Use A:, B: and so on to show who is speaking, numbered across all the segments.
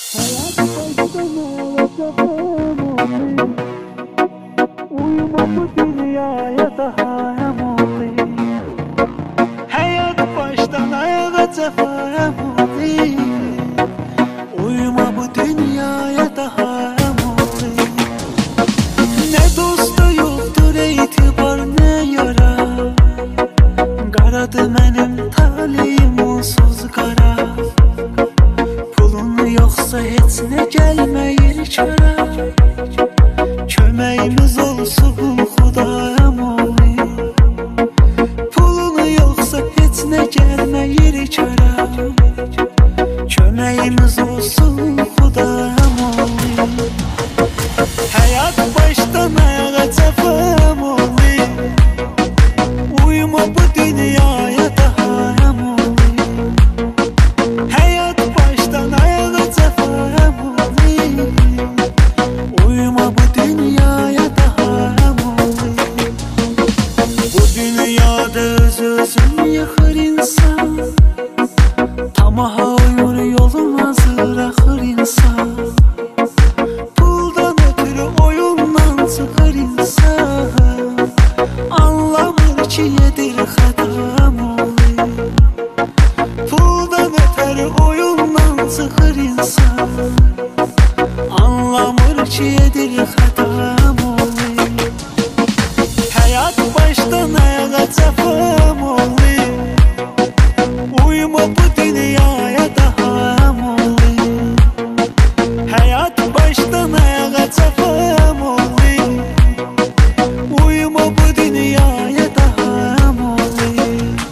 A: Uyuma bu dünyaya daha emoli. Hayat baştan ayağa tefemoli. Uyuma bu dünyaya daha emoli. Ne dostu yoktur itibar ne yara. Qaradı mənim talihim onsuz qara. Pulun yoxsa heç nə gəlməyir çara. Köməyimiz olsun Xudaya moli. Pulun yoxsa heç nə gəlməyir çara. Köməyimiz olsun Xudaya moli. Həyat başdan ayağa cəfəmoli. Uyuma bu dünyaya daha emoli. Hayat baştan ayağa cəfəmoli. Uyuma bu dünyaya daha emoli. Bu dünyada öz-özün yıxır insan. Tamaha uyur yolun hazır axır insan. Puldan ötürü oyundan çıxır insan. Anlamır ki yedir xətamoli. Puldan ötürü oyundan çıxır insan. Anlamır ki yedir xətamoli. Həyat başdan ayağa cəfəmoli. Uyuma bu dünyaya daha emoli. Həyat başdan ayağa cəfəmoli. Uyuma bu dünyaya daha emoli.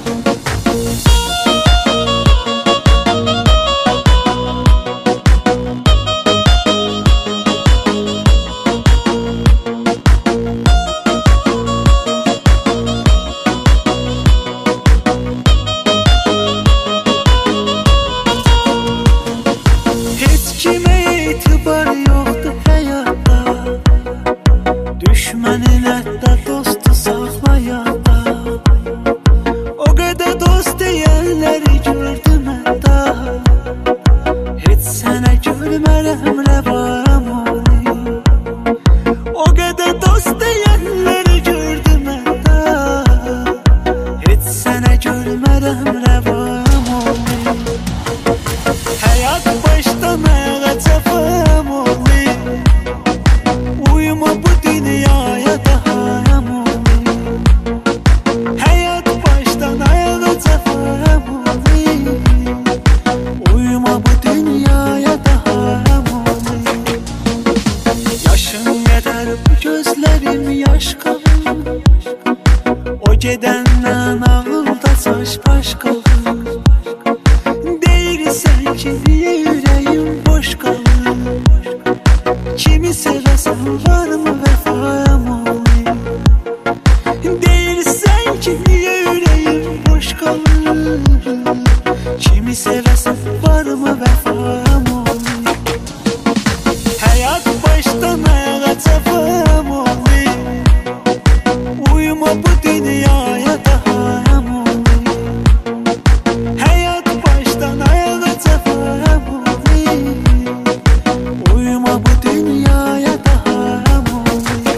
A: Heç kimə etibar yoxdur həyatda. Düşmənin hətta dostu saxlayanda. O qədər dost deyənləri gördüm hətta. Heç sənə gülmərəm rəvamoli. O qədər dost deyənləri gördüm hətta. Heç sənə gülmərəm rəvamoli. Hayat baştan ayağa cəfəmoli. Uyuma bu dünyaya daha emoli. Hayat baştan ayağa cəfəmoli. Uyuma bu dünyaya daha emoli. Yaşın qədər bu gözlərim yaş qalır. O gedəndən ağılda saç baş qalır. Deyirsən ki niyə ürəyim boş qalır. Kimi sevəsən varmı vəfamoli. Deyirsən ki niyə ürəyim boş qalır. Kimi sevəsən varmı vəfamoli. Həyat başdan ayağa cəfəmoli. Uyuma bu dünyaya daha emoli. Hayat baştan ayağa cəfəmoli. Uyuma bu dünyaya daha emoli.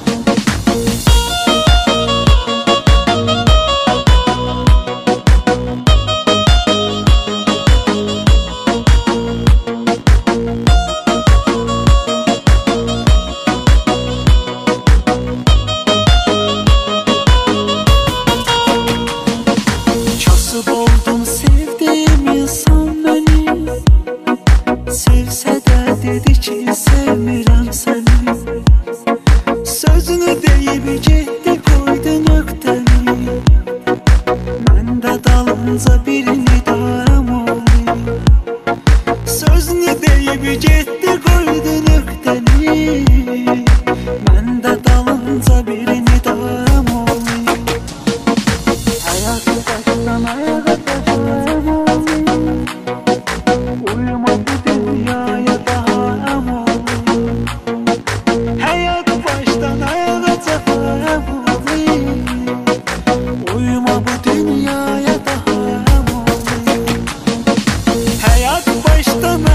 A: Kasıb oldum sevdiğim insan beni. Sevsə də dedi ki sevmirəm səni. Sözünü deyib getdi qoydu nöqtəni. Mən də dalınca birini daramoli. Sözünü deyib getdi qoydu nöqtəni. Mən də dalınca birini daramoli. Hayat baştan ayağa cəfəmoli. Uyuma bu dünyaya daha emoli. Hayat baştan ayağa cəfəmoli. Uyuma bu dünyaya daha emoli. Hayat baştan